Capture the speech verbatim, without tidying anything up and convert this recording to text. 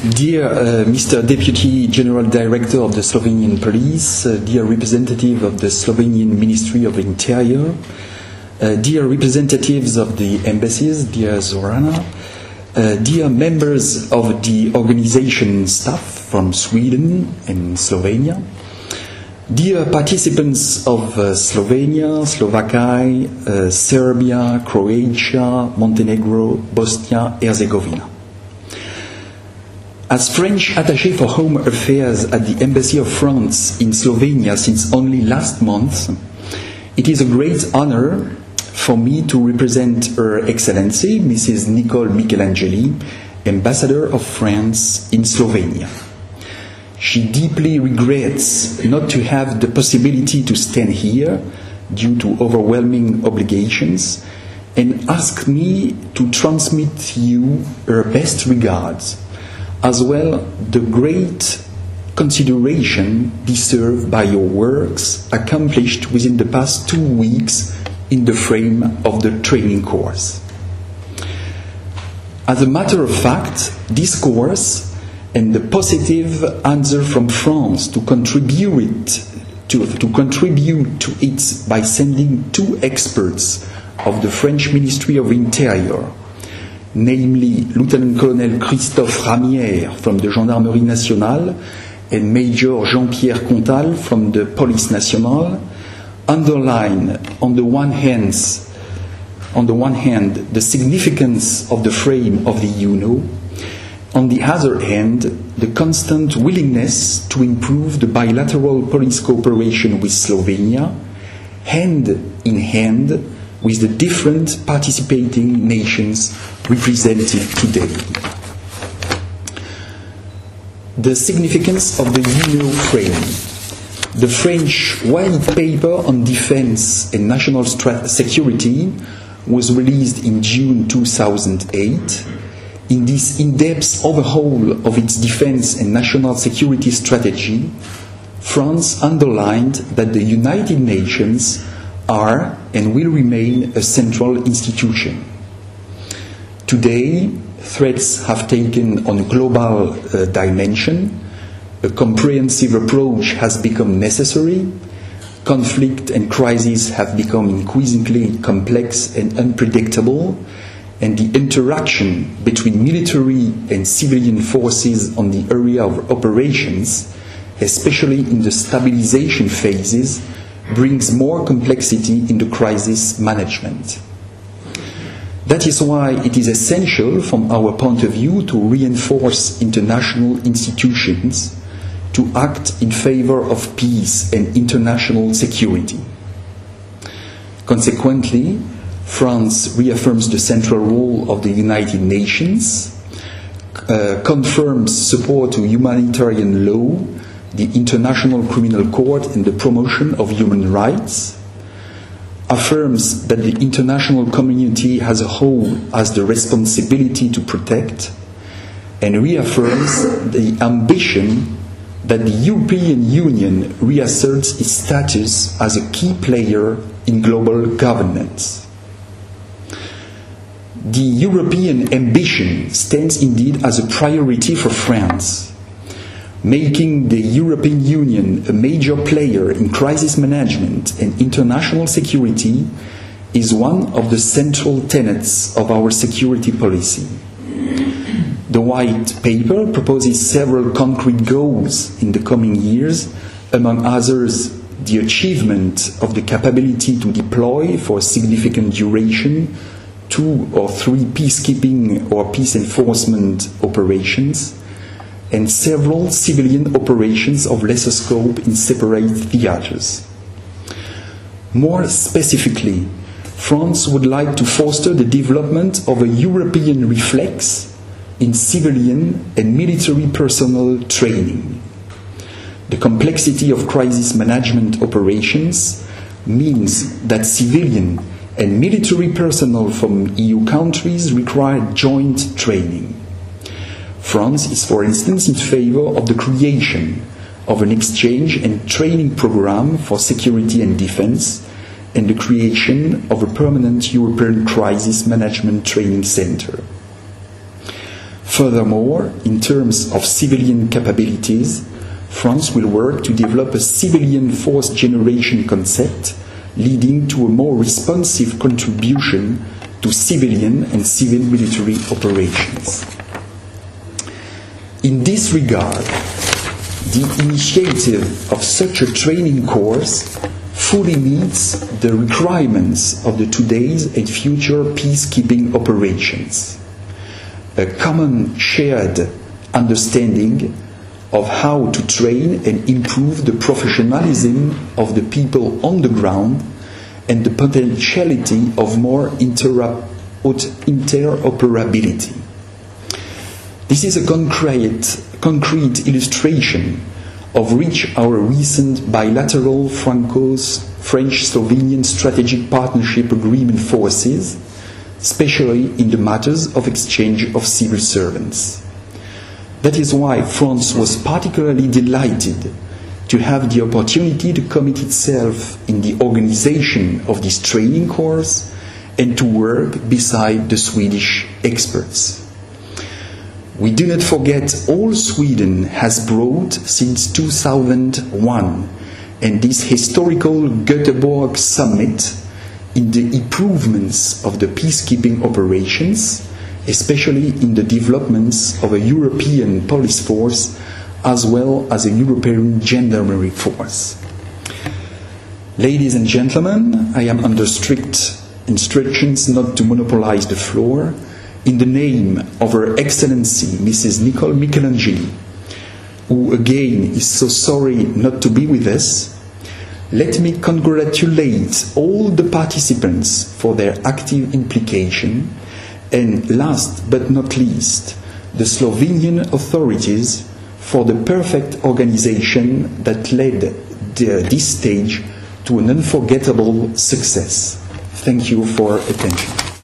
Dear uh, Mister Deputy General Director of the Slovenian Police, uh, dear representative of the Slovenian Ministry of Interior, uh, dear representatives of the embassies, dear Zorana, uh, dear members of the organization staff from Sweden and Slovenia, dear participants of uh, Slovenia, Slovakia, uh, Serbia, Croatia, Montenegro, Bosnia, Herzegovina. As French attaché for Home Affairs at the Embassy of France in Slovenia since only last month, it is a great honor for me to represent Her Excellency, Missus Nicole Michelangeli, Ambassador of France in Slovenia. She deeply regrets not to have the possibility to stand here due to overwhelming obligations and asked me to transmit you her best regards, as well the great consideration deserved by your works accomplished within the past two weeks in the frame of the training course. As a matter of fact, this course and the positive answer from France to contribute to, to contribute to it by sending two experts of the French Ministry of Interior, namely Lieutenant Colonel Christophe Ramière from the Gendarmerie Nationale and Major Jean-Pierre Contal from the Police Nationale, underline on the one hand, on the one hand, the significance of the frame of the U N O, on the other hand, the constant willingness to improve the bilateral police cooperation with Slovenia, hand in hand with the different participating nations represented today. The significance of the U N O frame. The French White Paper on Defense and National Security was released in June two thousand eight. In this in-depth overhaul of its defense and national security strategy, France underlined that the United Nations are and will remain a central institution. Today, threats have taken on a global uh, dimension. A comprehensive approach has become necessary. Conflict and crises have become increasingly complex and unpredictable, and the interaction between military and civilian forces on the area of operations, especially in the stabilization phases, brings more complexity in the crisis management. That is why it is essential from our point of view to reinforce international institutions to act in favor of peace and international security. Consequently, France reaffirms the central role of the United Nations, uh, confirms support to humanitarian law, the International Criminal Court and the promotion of human rights, affirms that the international community as a whole has the responsibility to protect, and reaffirms the ambition that the European Union reasserts its status as a key player in global governance. The European ambition stands indeed as a priority for France. Making the European Union a major player in crisis management and international security is one of the central tenets of our security policy. The White Paper proposes several concrete goals in the coming years, among others the achievement of the capability to deploy for significant duration two or three peacekeeping or peace enforcement operations, and several civilian operations of lesser scope in separate theaters. More specifically, France would like to foster the development of a European reflex in civilian and military personnel training. The complexity of crisis management operations means that civilian and military personnel from E U countries require joint training. France is, for instance, in favor of the creation of an exchange and training program for security and defense, and the creation of a permanent European crisis management training center. Furthermore, in terms of civilian capabilities, France will work to develop a civilian force generation concept, leading to a more responsive contribution to civilian and civil military operations. In this regard, the initiative of such a training course fully meets the requirements of the today's and future peacekeeping operations. A common shared understanding of how to train and improve the professionalism of the people on the ground and the potentiality of more interoperability. This is a concrete, concrete illustration of which our recent bilateral Franco-French-Slovenian strategic partnership agreement foresees, especially in the matters of exchange of civil servants. That is why France was particularly delighted to have the opportunity to commit itself in the organization of this training course and to work beside the Swedish experts. We do not forget all Sweden has brought since two thousand one and this historical Göteborg summit in the improvements of the peacekeeping operations, especially in the developments of a European police force as well as a European gendarmerie force. Ladies and gentlemen, I am under strict instructions not to monopolize the floor. In the name of Her Excellency Missus Nicole Michelangeli, who again is so sorry not to be with us, let me congratulate all the participants for their active implication, and last but not least, the Slovenian authorities for the perfect organization that led the, this stage to an unforgettable success. Thank you for attention.